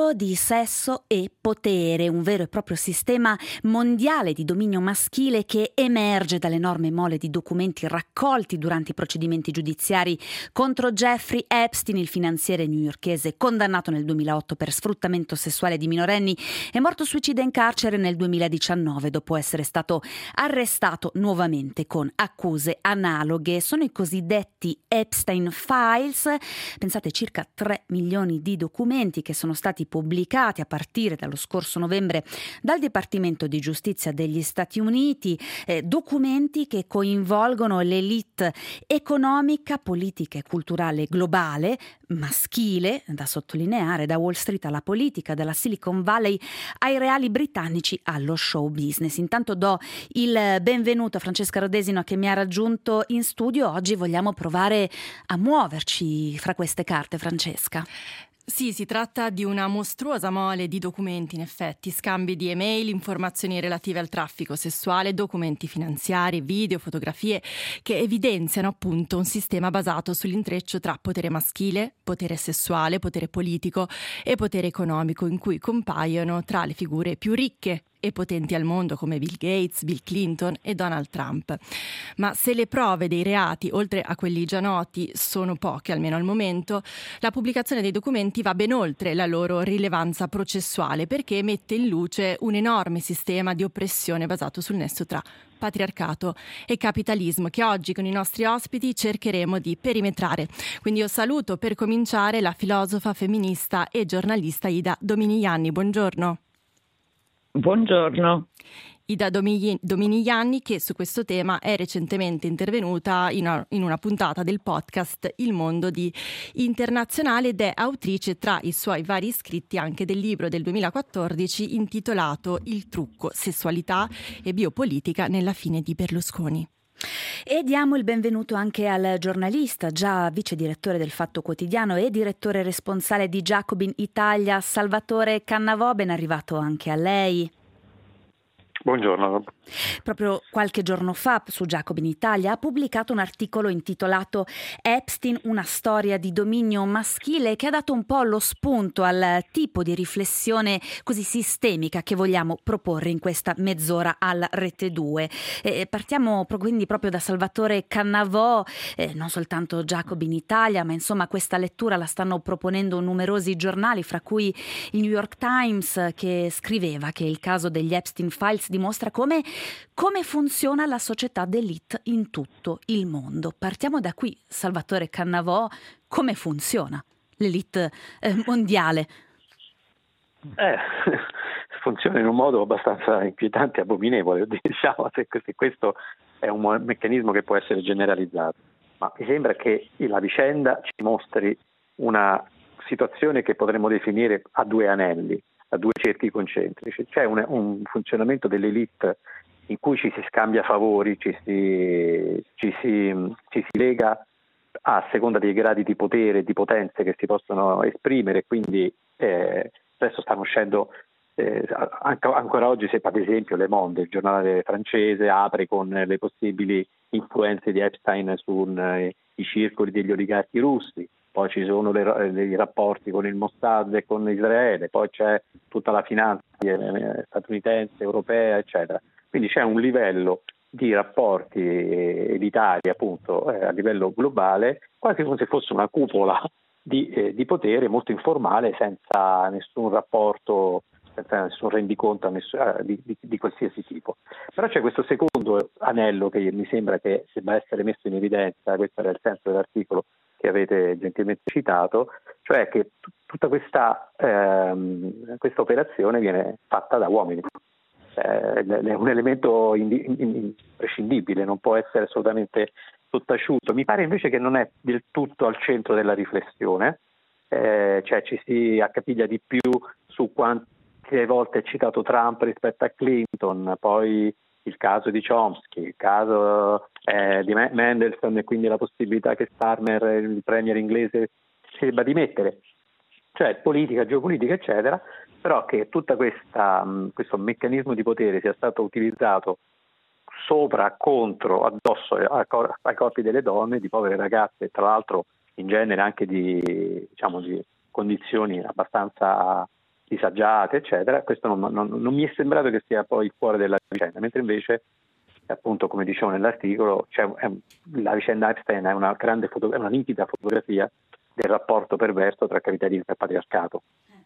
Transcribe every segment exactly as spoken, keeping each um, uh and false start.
mondo di sesso e potere, un vero e proprio sistema mondiale di dominio maschile che emerge dall'enorme mole di documenti raccolti durante i procedimenti giudiziari contro Jeffrey Epstein, il finanziere newyorkese condannato nel duemilaotto per sfruttamento sessuale di minorenni e morto suicida in carcere nel duemiladiciannove dopo essere stato arrestato nuovamente con accuse analoghe. Sono i cosiddetti Epstein Files, pensate circa tre milioni di documenti che sono stati pubblicati a partire dallo scorso novembre dal Dipartimento di Giustizia degli Stati Uniti, eh, documenti che coinvolgono l'elite economica, politica e culturale globale, maschile, da sottolineare, da Wall Street alla politica, dalla Silicon Valley ai reali britannici allo show business. Intanto do il benvenuto a Francesca Rodesino che mi ha raggiunto in studio. Oggi vogliamo provare a muoverci fra queste carte, Francesca. Sì, si tratta di una mostruosa mole di documenti, in effetti, scambi di email, informazioni relative al traffico sessuale, documenti finanziari, video, fotografie, che evidenziano appunto un sistema basato sull'intreccio tra potere maschile, potere sessuale, potere politico e potere economico, in cui compaiono tra le figure più ricche e potenti al mondo come Bill Gates, Bill Clinton e Donald Trump. Ma se le prove dei reati, oltre a quelli già noti, sono poche, almeno al momento, la pubblicazione dei documenti va ben oltre la loro rilevanza processuale, perché mette in luce un enorme sistema di oppressione basato sul nesso tra patriarcato e capitalismo, che oggi con i nostri ospiti cercheremo di perimetrare. Quindi io saluto per cominciare la filosofa, femminista e giornalista Ida Dominigliani. Buongiorno. Buongiorno. Ida Dominigliani, che su questo tema è recentemente intervenuta in una, in una puntata del podcast Il Mondo di Internazionale ed è autrice tra i suoi vari scritti anche del libro del duemilaquattordici intitolato Il trucco, sessualità e biopolitica nella fine di Berlusconi. E diamo il benvenuto anche al giornalista, già vice direttore del Fatto Quotidiano e direttore responsabile di Jacobin Italia, Salvatore Cannavò. Ben arrivato anche a lei. Buongiorno. Proprio qualche giorno fa su Jacobin Italia ha pubblicato un articolo intitolato Epstein, una storia di dominio maschile, che ha dato un po' lo spunto al tipo di riflessione così sistemica che vogliamo proporre in questa mezz'ora alla Rete due. Eh, partiamo quindi proprio da Salvatore Cannavò, eh, non soltanto Jacobin Italia, ma insomma questa lettura la stanno proponendo numerosi giornali, fra cui il New York Times, che scriveva che il caso degli Epstein Files dimostra come, come funziona la società d'élite in tutto il mondo. Partiamo da qui, Salvatore Cannavò, come funziona l'élite eh, mondiale? Eh, funziona in un modo abbastanza inquietante e abominevole, diciamo, se questo è un meccanismo che può essere generalizzato. Ma mi sembra che la vicenda ci mostri una situazione che potremmo definire a due anelli, a due cerchi concentrici. C'è un, un funzionamento dell'elite in cui ci si scambia favori, ci si, ci si, ci si lega a seconda dei gradi di potere e di potenze che si possono esprimere, quindi eh, adesso stanno uscendo eh, anche, ancora oggi, se ad esempio Le Monde, il giornale francese, apre con le possibili influenze di Epstein sui eh, circoli degli oligarchi russi. Poi ci sono le, le, i rapporti con il Mossad e con Israele, poi c'è tutta la finanza eh, statunitense, europea, eccetera. Quindi c'è un livello di rapporti elitari, appunto, eh, a livello globale, quasi come se fosse una cupola di, eh, di potere molto informale, senza nessun rapporto, senza nessun rendiconto ness- eh, di, di, di qualsiasi tipo. Però c'è questo secondo anello che mi sembra che debba essere messo in evidenza, questo era il senso dell'articolo che avete gentilmente citato, cioè che t- tutta questa, ehm, questa operazione viene fatta da uomini. Eh, è un elemento indi- imprescindibile, non può essere assolutamente sottaciuto. Mi pare invece che non è del tutto al centro della riflessione, eh, cioè ci si accapiglia di più su quante volte è citato Trump rispetto a Clinton, poi il caso di Chomsky, il caso eh, di Mendelssohn e quindi la possibilità che Starmer, il premier inglese, si debba dimettere, cioè politica, geopolitica, eccetera, però che tutta questa mh, questo meccanismo di potere sia stato utilizzato sopra, contro, addosso ai, cor- ai corpi delle donne, di povere ragazze, tra l'altro in genere anche di, diciamo, di condizioni abbastanza disagiate, eccetera. Questo non, non, non mi è sembrato che sia poi il cuore della vicenda, mentre invece, appunto, come dicevo nell'articolo, cioè, è, la vicenda Epstein è una grande foto, è una nitida fotografia del rapporto perverso tra capitalismo e patriarcato.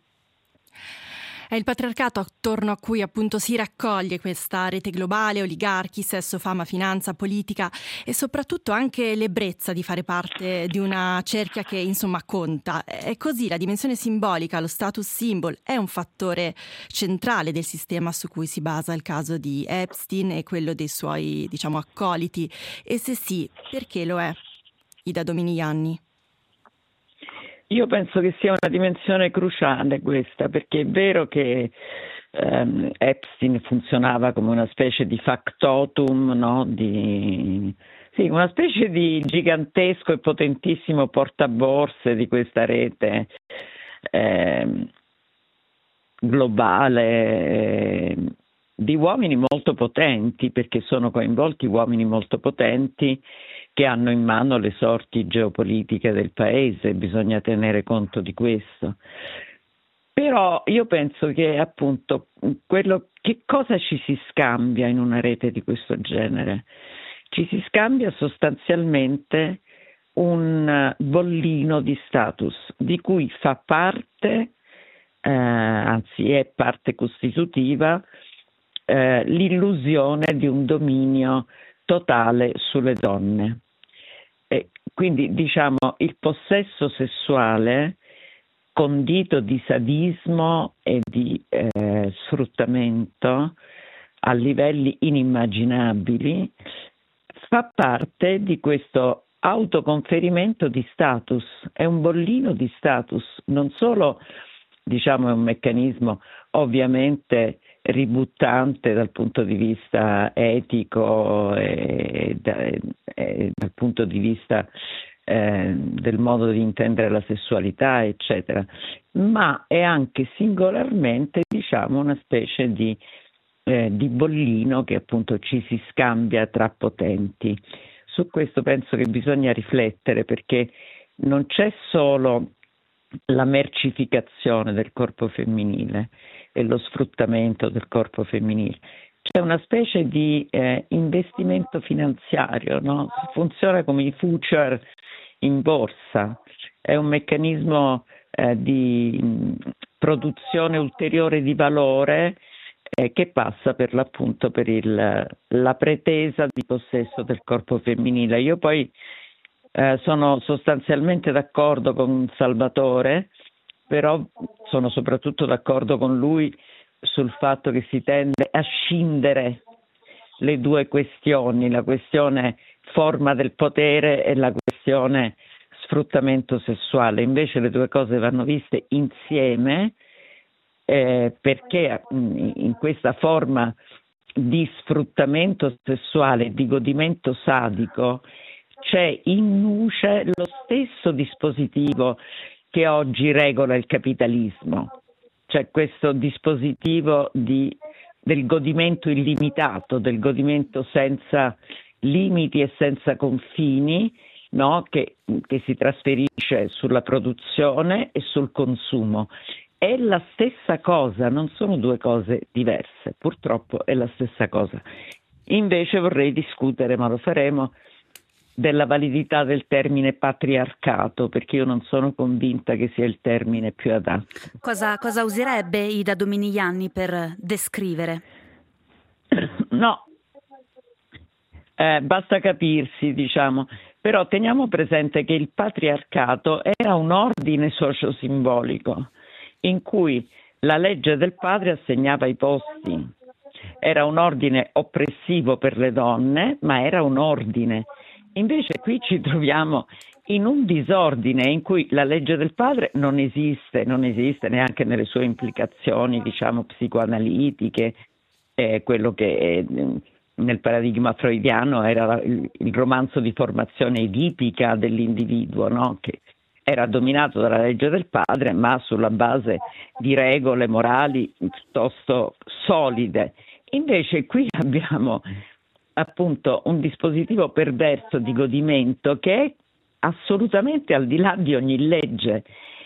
È il patriarcato attorno a cui appunto si raccoglie questa rete globale, oligarchi, sesso, fama, finanza, politica e soprattutto anche l'ebbrezza di fare parte di una cerchia che insomma conta. È così, la dimensione simbolica, lo status symbol è un fattore centrale del sistema su cui si basa il caso di Epstein e quello dei suoi, diciamo, accoliti. E se sì, perché lo è? Ida Dominiani. Io penso che sia una dimensione cruciale questa, perché è vero che ehm, Epstein funzionava come una specie di factotum, no? di, sì, una specie di gigantesco e potentissimo portaborse di questa rete ehm, globale, eh, di uomini molto potenti, perché sono coinvolti uomini molto potenti che hanno in mano le sorti geopolitiche del paese, bisogna tenere conto di questo. Però io penso che appunto quello, che cosa ci si scambia in una rete di questo genere? Ci si scambia sostanzialmente un bollino di status di cui fa parte, eh, anzi è parte costitutiva, eh, l'illusione di un dominio totale sulle donne. E quindi diciamo il possesso sessuale condito di sadismo e di eh, sfruttamento a livelli inimmaginabili fa parte di questo autoconferimento di status, è un bollino di status, non solo diciamo è un meccanismo ovviamente ributtante dal punto di vista etico e, da, e dal punto di vista eh, del modo di intendere la sessualità, eccetera, ma è anche singolarmente, diciamo, una specie di, eh, di bollino che appunto ci si scambia tra potenti. Su questo penso che bisogna riflettere, perché non c'è solo la mercificazione del corpo femminile e lo sfruttamento del corpo femminile. C'è una specie di eh, investimento finanziario, no? Funziona come i future in borsa, è un meccanismo eh, di mh, produzione ulteriore di valore eh, che passa per l'appunto per il, la pretesa di possesso del corpo femminile. Io poi eh, sono sostanzialmente d'accordo con Salvatore, però sono soprattutto d'accordo con lui sul fatto che si tende a scindere le due questioni, la questione forma del potere e la questione sfruttamento sessuale. Invece le due cose vanno viste insieme eh, perché in questa forma di sfruttamento sessuale, di godimento sadico, c'è in nuce lo stesso dispositivo che oggi regola il capitalismo, cioè questo dispositivo di, del godimento illimitato, del godimento senza limiti e senza confini, no? che, che si trasferisce sulla produzione e sul consumo. È la stessa cosa, non sono due cose diverse, purtroppo è la stessa cosa. Invece vorrei discutere, ma lo faremo, della validità del termine patriarcato, perché io non sono convinta che sia il termine più adatto. Cosa, cosa userebbe Ida Dominiani per descrivere? No, eh, basta capirsi, diciamo, però teniamo presente che il patriarcato era un ordine sociosimbolico in cui la legge del padre assegnava i posti. Era un ordine oppressivo per le donne, ma era un ordine. Invece qui ci troviamo in un disordine in cui la legge del padre non esiste, non esiste neanche nelle sue implicazioni, diciamo, psicoanalitiche, eh, quello che eh, nel paradigma freudiano era il, il romanzo di formazione edipica dell'individuo, no? Che era dominato dalla legge del padre, ma sulla base di regole morali piuttosto solide. Invece qui abbiamo appunto un dispositivo perverso di godimento che è assolutamente al di là di ogni legge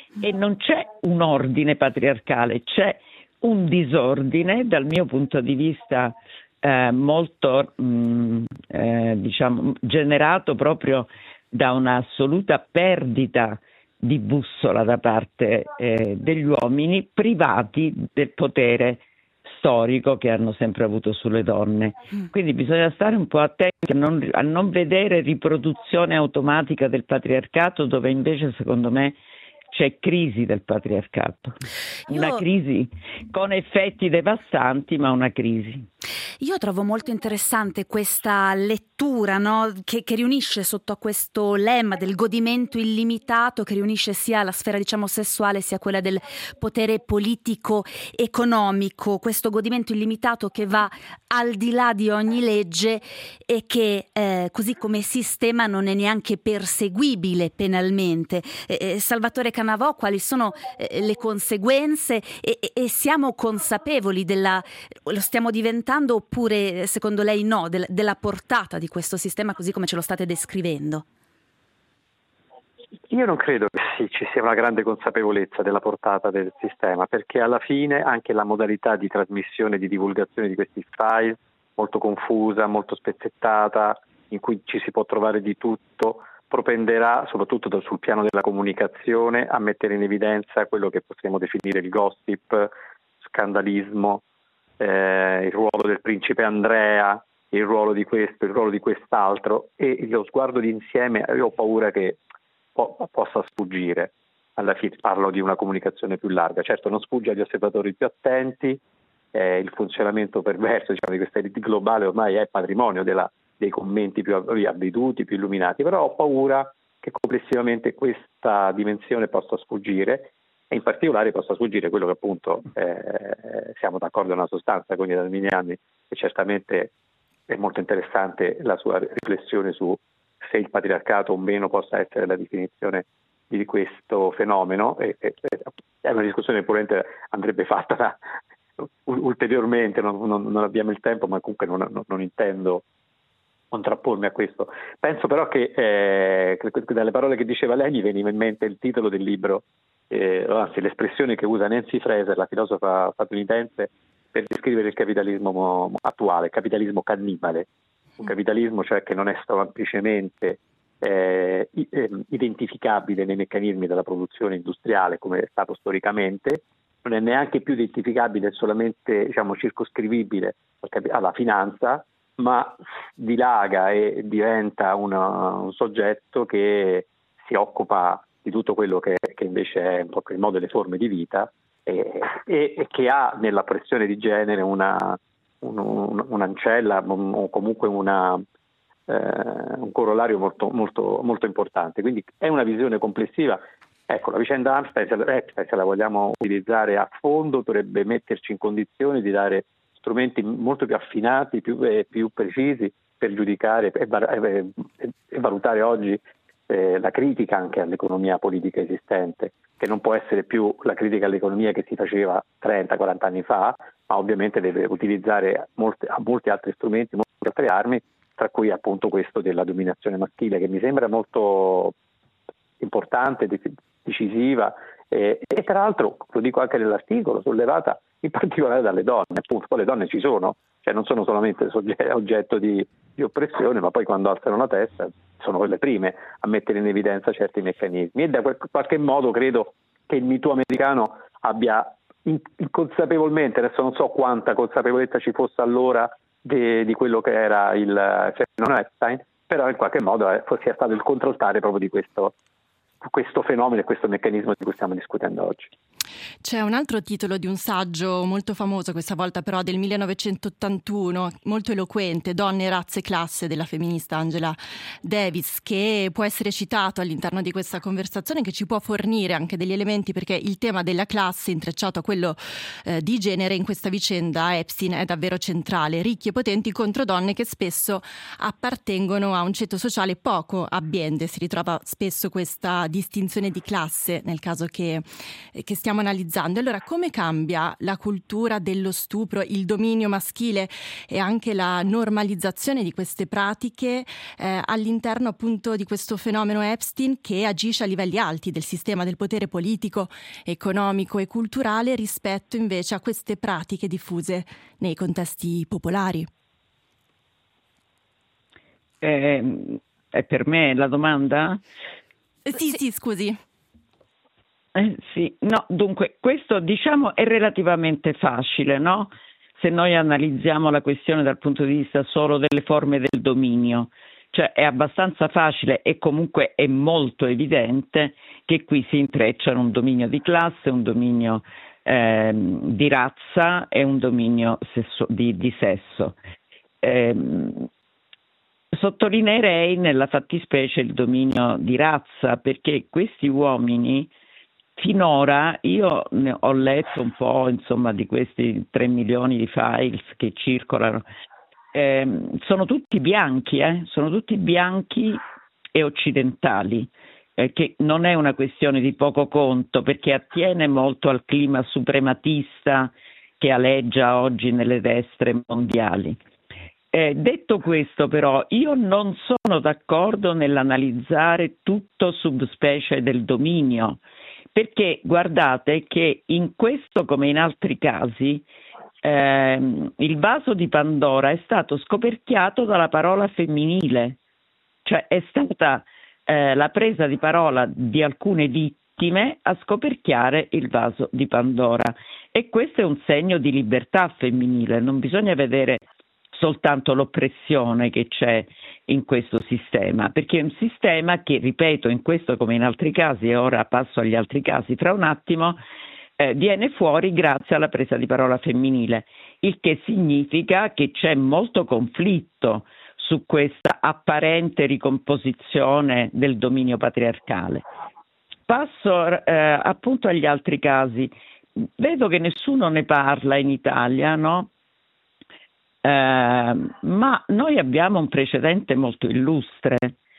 e non c'è un ordine patriarcale, c'è un disordine dal mio punto di vista eh, molto mh, eh, diciamo generato proprio da un'assoluta perdita di bussola da parte eh, degli uomini privati del potere storico che hanno sempre avuto sulle donne. Quindi bisogna stare un po' attenti a non, a non vedere riproduzione automatica del patriarcato, dove invece secondo me c'è crisi del patriarcato, una Io... crisi con effetti devastanti, ma una crisi. Io trovo molto interessante questa lettura, no? che, che riunisce sotto a questo lemma del godimento illimitato, che riunisce sia la sfera diciamo sessuale sia quella del potere politico economico, questo godimento illimitato che va al di là di ogni legge e che eh, così come sistema non è neanche perseguibile penalmente. Eh, Salvatore Cannavò, quali sono eh, le conseguenze e, e, e siamo consapevoli della, lo stiamo diventando oppure secondo lei no, del, della portata di questo sistema così come ce lo state descrivendo? Io non credo che sì, ci sia una grande consapevolezza della portata del sistema, perché alla fine anche la modalità di trasmissione e di divulgazione di questi file, molto confusa, molto spezzettata, in cui ci si può trovare di tutto, propenderà soprattutto sul piano della comunicazione a mettere in evidenza quello che possiamo definire il gossip, scandalismo, eh, il ruolo del principe Andrea, il ruolo di questo, il ruolo di quest'altro, e lo sguardo d'insieme io ho paura che po- possa sfuggire. Alla fine parlo di una comunicazione più larga, certo non sfugge agli osservatori più attenti, eh, il funzionamento perverso diciamo, di questa elite globale ormai è patrimonio della, dei commenti più avveduti, più illuminati, però ho paura che complessivamente questa dimensione possa sfuggire, e in particolare possa sfuggire quello che appunto eh, siamo d'accordo nella sostanza con gli Dalminiani, e certamente è molto interessante la sua riflessione su se il patriarcato o meno possa essere la definizione di questo fenomeno, e, e, è una discussione che probabilmente andrebbe fatta da, ulteriormente, non, non, non abbiamo il tempo, ma comunque non, non, non intendo contrappormi a questo. Penso però che eh, dalle parole che diceva lei mi veniva in mente il titolo del libro, eh, anzi l'espressione che usa Nancy Fraser, la filosofa statunitense, per descrivere il capitalismo attuale, il capitalismo cannibale, un capitalismo cioè che non è semplicemente eh, identificabile nei meccanismi della produzione industriale come è stato storicamente, non è neanche più identificabile solamente diciamo circoscrivibile alla finanza, ma dilaga e diventa una, un soggetto che si occupa di tutto quello che, che invece è in qualche modo le forme di vita e, e, e che ha nella pressione di genere una, un, un, un'ancella o comunque una, eh, un corollario molto, molto, molto importante. Quindi è una visione complessiva. Ecco, la vicenda Amstrad, se la vogliamo utilizzare a fondo, dovrebbe metterci in condizione di dare strumenti molto più affinati, più, eh, più precisi per giudicare e, e, e valutare oggi eh, la critica anche all'economia politica esistente, che non può essere più la critica all'economia che si faceva trenta quaranta anni fa, ma ovviamente deve utilizzare molte, molti altri strumenti, molte altre armi, tra cui appunto questo della dominazione maschile, che mi sembra molto importante, decisiva e, e tra l'altro, lo dico anche nell'articolo, sollevata in particolare dalle donne, appunto. Poi le donne ci sono, cioè non sono solamente soggetto, oggetto di, di oppressione, ma poi quando alzano la testa sono le prime a mettere in evidenza certi meccanismi, e da quel, qualche modo credo che il Me Too americano abbia inconsapevolmente, adesso non so quanta consapevolezza ci fosse allora di, di quello che era il fenomeno Epstein, però in qualche modo eh, sia stato il contraltare proprio di questo questo fenomeno e questo meccanismo di cui stiamo discutendo oggi. C'è un altro titolo di un saggio molto famoso, questa volta però del millenovecentottantuno, molto eloquente, Donne, razze, classe, della femminista Angela Davis, che può essere citato all'interno di questa conversazione, che ci può fornire anche degli elementi, perché il tema della classe intrecciato a quello eh, di genere in questa vicenda Epstein è davvero centrale. Ricchi e potenti contro donne che spesso appartengono a un ceto sociale poco abbiente. Si ritrova spesso questa distinzione di classe nel caso che, che stiamo stiamo analizzando. Allora, come cambia la cultura dello stupro, il dominio maschile e anche la normalizzazione di queste pratiche eh, all'interno appunto di questo fenomeno Epstein, che agisce a livelli alti del sistema del potere politico, economico e culturale, rispetto invece a queste pratiche diffuse nei contesti popolari? Eh, è per me la domanda? Eh, sì, sì, scusi. Eh, sì, no, dunque, questo diciamo è relativamente facile, no? Se noi analizziamo la questione dal punto di vista solo delle forme del dominio, cioè è abbastanza facile e comunque è molto evidente che qui si intrecciano un dominio di classe, un dominio eh, di razza e un dominio sesso, di, di sesso. Eh, sottolineerei nella fattispecie il dominio di razza, perché questi uomini finora, io ne ho letto un po', insomma, di questi tre milioni di files che circolano, eh, sono tutti bianchi, eh? sono tutti bianchi e occidentali, eh, che non è una questione di poco conto, perché attiene molto al clima suprematista che aleggia oggi nelle destre mondiali. Eh, detto questo, però, io non sono d'accordo nell'analizzare tutto subspecie del dominio, perché guardate che in questo come in altri casi ehm, il vaso di Pandora è stato scoperchiato dalla parola femminile, cioè è stata eh, la presa di parola di alcune vittime a scoperchiare il vaso di Pandora, e questo è un segno di libertà femminile. Non bisogna vedere soltanto l'oppressione che c'è in questo sistema, perché è un sistema che, ripeto, in questo come in altri casi, e ora passo agli altri casi tra un attimo, eh, viene fuori grazie alla presa di parola femminile, il che significa che c'è molto conflitto su questa apparente ricomposizione del dominio patriarcale. Passo eh, appunto agli altri casi. Vedo che nessuno ne parla in Italia, no? Eh, ma noi abbiamo un precedente molto illustre,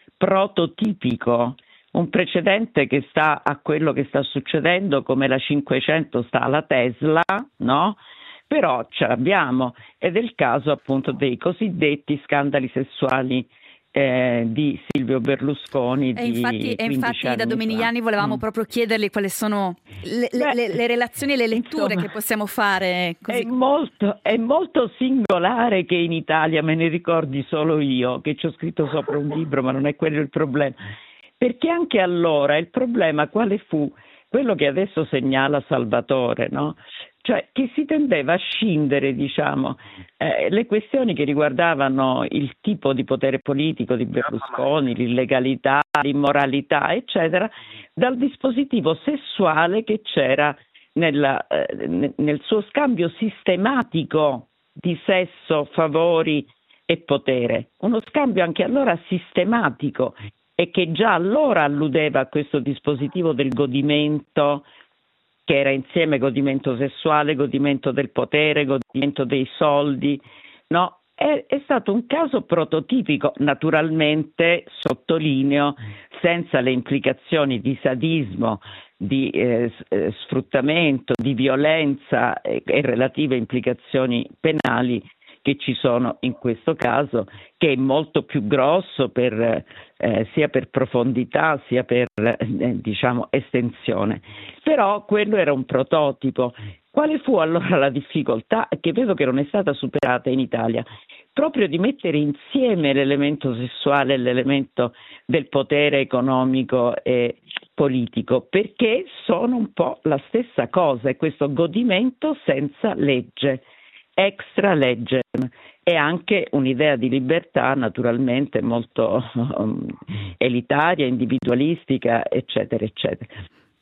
prototipico, un precedente che sta a quello che sta succedendo come la cinquecento sta alla Tesla, no? Però ce l'abbiamo, ed è il caso appunto dei cosiddetti scandali sessuali eh, di Silvio Berlusconi. E infatti, e infatti da Dominigliani fa. volevamo mm. proprio chiederle quali sono le, Beh, le, le relazioni e le letture insomma, che possiamo fare. Così. È molto, è molto singolare che in Italia, me ne ricordi solo io, che ci ho scritto sopra un libro, ma non è quello il problema. Perché anche allora il problema quale fu? Quello che adesso segnala Salvatore, no? Cioè che si tendeva a scindere, diciamo, eh, le questioni che riguardavano il tipo di potere politico di Berlusconi, l'illegalità, l'immoralità, eccetera, dal dispositivo sessuale che c'era nella, eh, nel suo scambio sistematico di sesso, favori e potere. Uno scambio anche allora sistematico, e che già allora alludeva a questo dispositivo del godimento, che era insieme godimento sessuale, godimento del potere, godimento dei soldi, no? È, è stato un caso prototipico, naturalmente, sottolineo, senza le implicazioni di sadismo, di eh, sfruttamento, di violenza e, e relative implicazioni penali che ci sono in questo caso, che è molto più grosso per, eh, sia per profondità sia per eh, diciamo estensione. Però quello era un prototipo. Quale fu allora la difficoltà, che vedo che non è stata superata in Italia? Proprio di mettere insieme l'elemento sessuale e l'elemento del potere economico e politico, perché sono un po' la stessa cosa, è questo godimento senza legge, extra legge, e anche un'idea di libertà naturalmente molto um, elitaria, individualistica, eccetera, eccetera.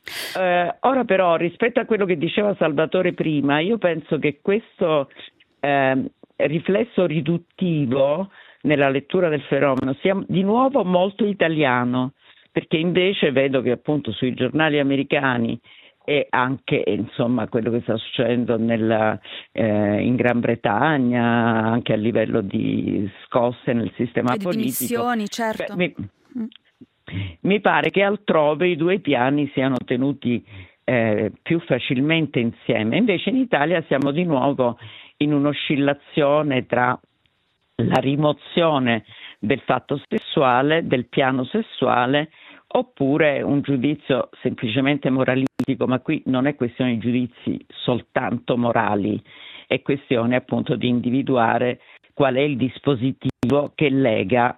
Eh, ora però, rispetto a quello che diceva Salvatore prima, io penso che questo eh, riflesso riduttivo nella lettura del fenomeno sia di nuovo molto italiano, perché invece vedo che appunto sui giornali americani e anche insomma quello che sta succedendo nella, eh, in Gran Bretagna, anche a livello di scosse nel sistema e politico. Di dimissioni, certo. Beh, mi, mi pare che altrove i due piani siano tenuti eh, più facilmente insieme. Invece in Italia siamo di nuovo in un'oscillazione tra la rimozione del fatto sessuale, del piano sessuale, oppure un giudizio semplicemente moralistico, ma qui non è questione di giudizi soltanto morali, è questione appunto di individuare qual è il dispositivo che lega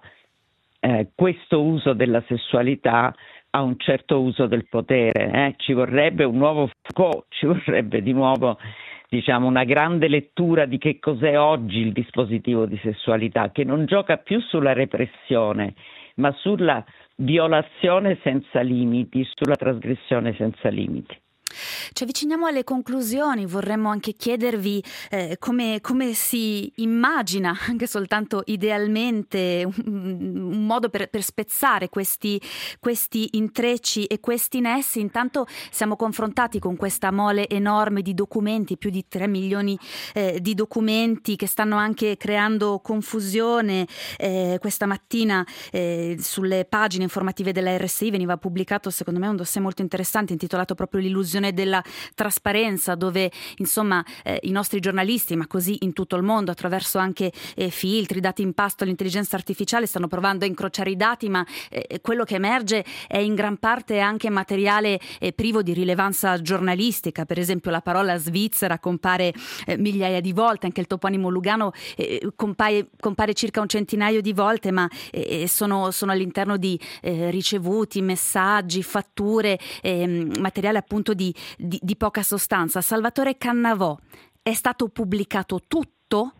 eh, questo uso della sessualità a un certo uso del potere. Eh? Ci vorrebbe un nuovo Foucault, ci vorrebbe di nuovo, diciamo, una grande lettura di che cos'è oggi il dispositivo di sessualità, che non gioca più sulla repressione, ma sulla violazione senza limiti, sulla trasgressione senza limiti. Ci avviciniamo alle conclusioni, vorremmo anche chiedervi eh, come, come si immagina, anche soltanto idealmente, un, un modo per, per spezzare questi, questi intrecci e questi nessi. Intanto siamo confrontati con questa mole enorme di documenti, più di tre milioni eh, di documenti che stanno anche creando confusione. Eh, questa mattina eh, sulle pagine informative della R S I veniva pubblicato, secondo me, un dossier molto interessante intitolato proprio L'illusione della trasparenza, dove insomma eh, i nostri giornalisti, ma così in tutto il mondo, attraverso anche eh, filtri dati in pasto all'intelligenza artificiale, stanno provando a incrociare i dati, ma eh, quello che emerge è in gran parte anche materiale eh, privo di rilevanza giornalistica. Per esempio la parola Svizzera compare eh, migliaia di volte, anche il toponimo Lugano eh, compare, compare circa un centinaio di volte, ma eh, sono, sono all'interno di eh, ricevuti, messaggi, fatture, eh, materiale appunto di Di, di poca sostanza. Salvatore Cannavò, è stato pubblicato tutto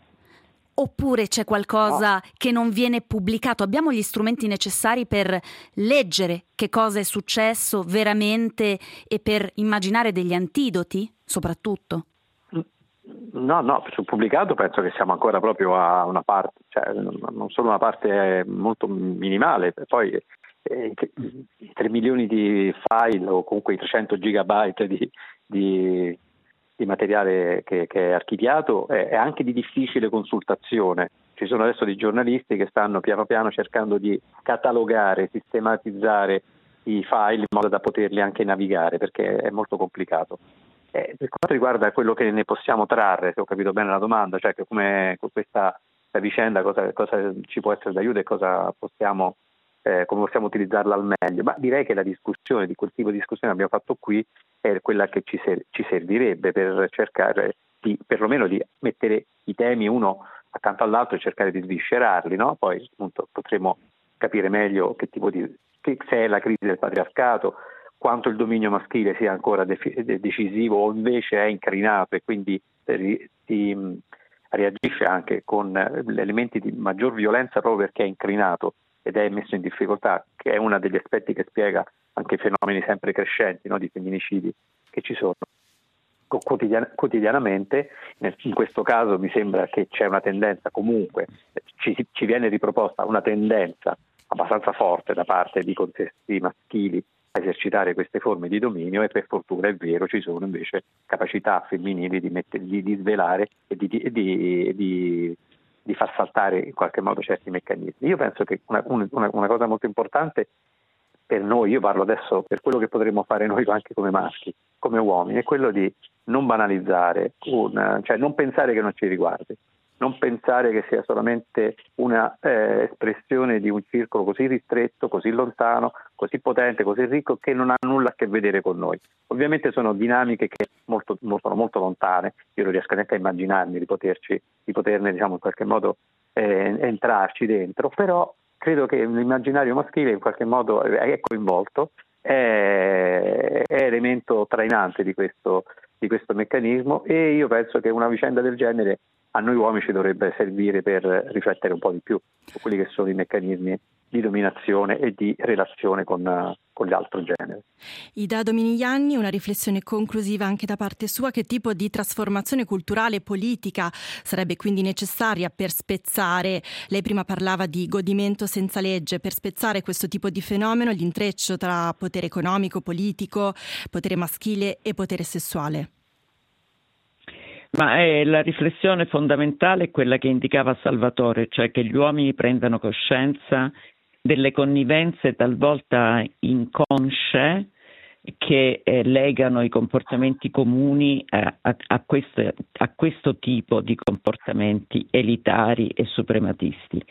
oppure c'è qualcosa no. che non viene pubblicato? Abbiamo gli strumenti necessari per leggere che cosa è successo veramente e per immaginare degli antidoti, soprattutto? No, no, sul pubblicato penso che siamo ancora proprio a una parte, cioè non solo una parte molto minimale, poi i tre milioni di file o comunque i trecento gigabyte di, di, di materiale che, che è archiviato è, è anche di difficile consultazione. Ci sono adesso dei giornalisti che stanno piano piano cercando di catalogare, sistematizzare i file in modo da poterli anche navigare, perché è molto complicato. Eh, per quanto riguarda quello che ne possiamo trarre, se ho capito bene la domanda, cioè che come questa vicenda cosa, cosa ci può essere d'aiuto e cosa possiamo Eh, come possiamo utilizzarla al meglio, ma direi che la discussione, di quel tipo di discussione che abbiamo fatto qui, è quella che ci, ser- ci servirebbe per cercare di, perlomeno di mettere i temi uno accanto all'altro e cercare di sviscerarli, no? Poi appunto potremo capire meglio che tipo di, che, se è la crisi del patriarcato, quanto il dominio maschile sia ancora de- de- decisivo o invece è incrinato e quindi ri- si mh, reagisce anche con elementi di maggior violenza proprio perché è incrinato ed è messo in difficoltà, che è uno degli aspetti che spiega anche i fenomeni sempre crescenti, no, di femminicidi che ci sono quotidian- quotidianamente. In questo caso mi sembra che c'è una tendenza comunque, ci, ci viene riproposta una tendenza abbastanza forte da parte di contesti maschili a esercitare queste forme di dominio, e per fortuna è vero, ci sono invece capacità femminili di, mettere, di, di svelare e di, di, di, di di far saltare in qualche modo certi meccanismi. Io penso che una, una, una cosa molto importante per noi, io parlo adesso per quello che potremmo fare noi anche come maschi, come uomini, è quello di non banalizzare, una, cioè non pensare che non ci riguardi, non pensare che sia solamente una eh, espressione di un circolo così ristretto, così lontano, così potente, così ricco, che non ha nulla a che vedere con noi. Ovviamente sono dinamiche che molto, molto, sono molto lontane, io non riesco neanche a immaginarmi di poterci, di poterne, diciamo, in qualche modo eh, entrarci dentro, però credo che l'immaginario maschile in qualche modo è coinvolto, è, è elemento trainante di questo, di questo meccanismo, e io penso che una vicenda del genere a noi uomini ci dovrebbe servire per riflettere un po' di più su quelli che sono i meccanismi di dominazione e di relazione con, con l'altro genere. Ida Dominigliani, una riflessione conclusiva anche da parte sua: che tipo di trasformazione culturale e politica sarebbe quindi necessaria per spezzare, lei prima parlava di godimento senza legge, per spezzare questo tipo di fenomeno, l'intreccio tra potere economico, politico, potere maschile e potere sessuale? Ma è la riflessione fondamentale è quella che indicava Salvatore, cioè che gli uomini prendano coscienza delle connivenze talvolta inconsce che eh, legano i comportamenti comuni a, a, a, questo, a questo tipo di comportamenti elitari e suprematisti.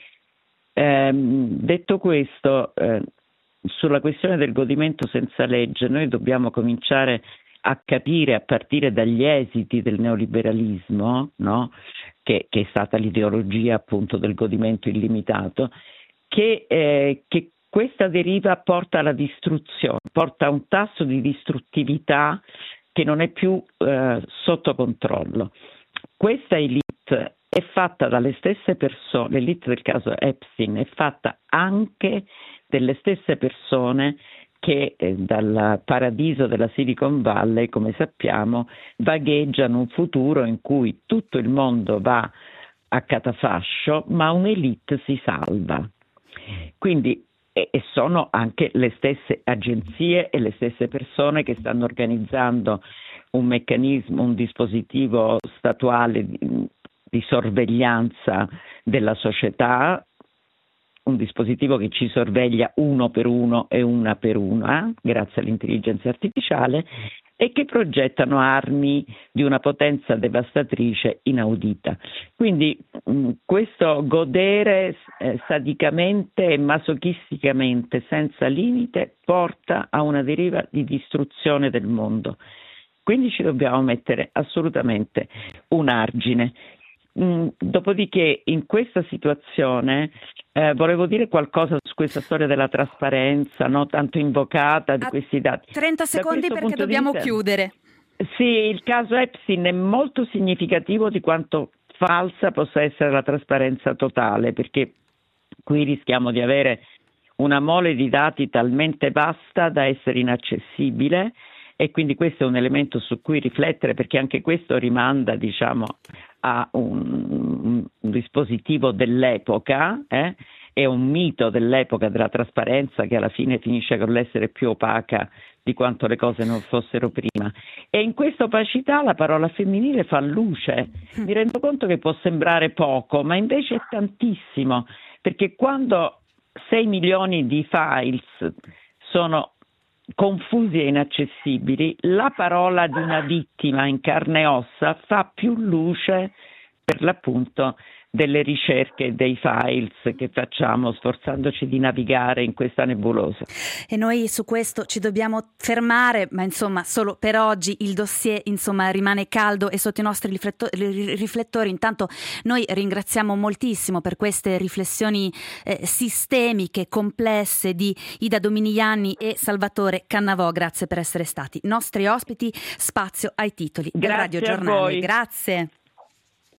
Eh, detto questo, eh, sulla questione del godimento senza legge, noi dobbiamo cominciare a capire, a partire dagli esiti del neoliberalismo, no? che, che è stata l'ideologia appunto del godimento illimitato, che, eh, che questa deriva porta alla distruzione, porta a un tasso di distruttività che non è più eh, sotto controllo. Questa elite è fatta dalle stesse persone, l'elite del caso Epstein è fatta anche delle stesse persone che eh, dal paradiso della Silicon Valley, come sappiamo, vagheggiano un futuro in cui tutto il mondo va a catafascio, ma un'elite si salva. Quindi e sono anche le stesse agenzie e le stesse persone che stanno organizzando un meccanismo, un dispositivo statuale di, di sorveglianza della società, un dispositivo che ci sorveglia uno per uno e una per una, grazie all'intelligenza artificiale, e che progettano armi di una potenza devastatrice inaudita. Quindi mh, questo godere eh, sadicamente e masochisticamente senza limite porta a una deriva di distruzione del mondo. Quindi ci dobbiamo mettere assolutamente un argine. Mm, dopodiché in questa situazione eh, volevo dire qualcosa su questa storia della trasparenza, no? Tanto invocata di A questi dati. trenta secondi perché dobbiamo vista, chiudere. Sì, il caso Epstein è molto significativo di quanto falsa possa essere la trasparenza totale, perché qui rischiamo di avere una mole di dati talmente vasta da essere inaccessibile, e quindi questo è un elemento su cui riflettere, perché anche questo rimanda, diciamo, a un, un dispositivo dell'epoca, eh? È un mito dell'epoca della trasparenza che alla fine finisce con l'essere più opaca di quanto le cose non fossero prima. E in questa opacità la parola femminile fa luce. Mi rendo conto che può sembrare poco, ma invece è tantissimo, perché quando sei milioni di files sono confusi e inaccessibili, la parola di una vittima in carne e ossa fa più luce per l'appunto delle ricerche e dei files che facciamo sforzandoci di navigare in questa nebulosa. E noi su questo ci dobbiamo fermare, ma insomma solo per oggi il dossier insomma rimane caldo e sotto i nostri riflettori. Intanto noi ringraziamo moltissimo per queste riflessioni eh, sistemiche, complesse di Ida Dominiani e Salvatore Cannavò. Grazie per essere stati nostri ospiti. Spazio ai titoli del Radio Giornale. Grazie.